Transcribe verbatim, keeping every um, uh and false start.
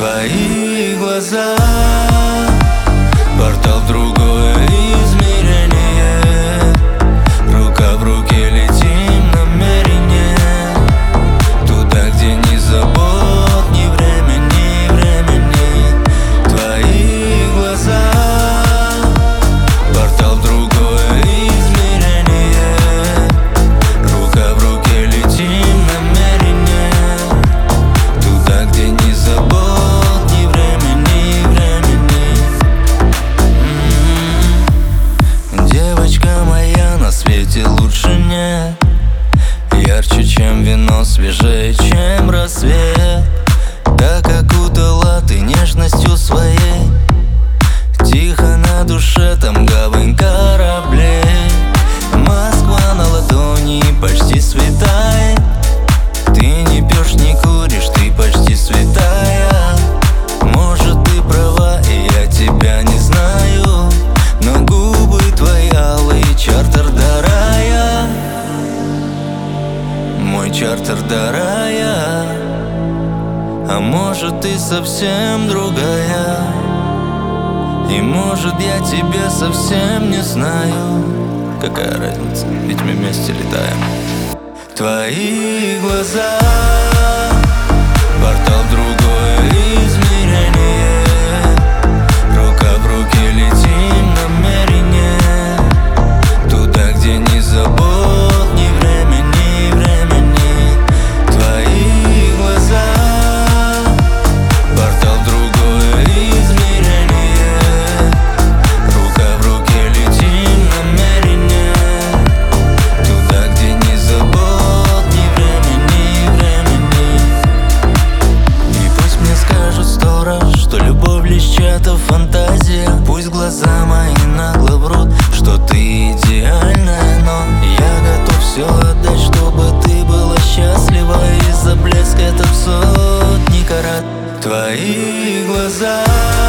Твои глаза — портал в другое измерение. Рука в руке летим намерение туда, где ни забот, ни время, ни времени. Твои глаза — портал в другое измерение. Рука в руке летим намерение туда, где ни забот. Лучше нет, ярче, чем вино, свежее, чем рассвет. Так окутала ты нежностью своей, тихо на душе, там гавань кораблей. Москва на ладони почти светает. Ты не пьешь, не куришь, ты почти святая. Может, ты права, и я тебя не знаю, но губы твои алые, чартер до рая. Мой чартер до рая. А может, ты совсем другая, и может, я тебя совсем не знаю. Какая разница, ведь мы вместе летаем. Твои глаза — портал в другое измерение. Рука в руке летим намерение туда, где ни забот, ни время, ни времени. Твои глаза — портал в другое измерение. Рука в руке летим намерение туда, где ни забот, ни время, ни времени. И пусть мне скажут сто раз, что любовь лишь чья-то фантазия. Пусть глаза мои нагло врут, что ты идеальная, но я готов все отдать, чтобы ты была счастлива. Из-за блеска это в сотни карат. Твои глаза